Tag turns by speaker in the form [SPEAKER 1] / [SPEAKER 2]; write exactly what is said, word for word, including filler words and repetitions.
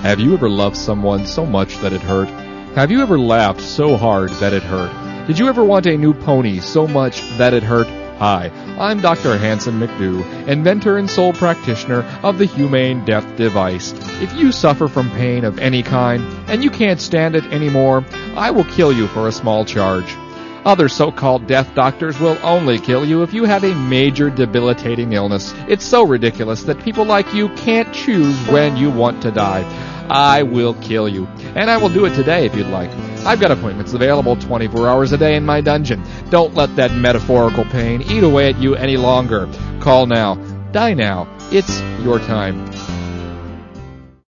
[SPEAKER 1] Have you ever loved someone so much that it hurt? Have you ever laughed so hard that it hurt? Did you ever want a new pony so much that it hurt? Hi, I'm Doctor Hanson McDoo, inventor and sole practitioner of the Humane Death Device. If you suffer from pain of any kind and you can't stand it anymore, I will kill you for a small charge. Other so-called death doctors will only kill you if you have a major debilitating illness. It's so ridiculous that people like you can't choose when you want to die. I will kill you, and I will do it today if you'd like. I've got appointments available twenty-four hours a day in my dungeon. Don't let that metaphorical pain eat away at you any longer. Call now. Die now. It's your time.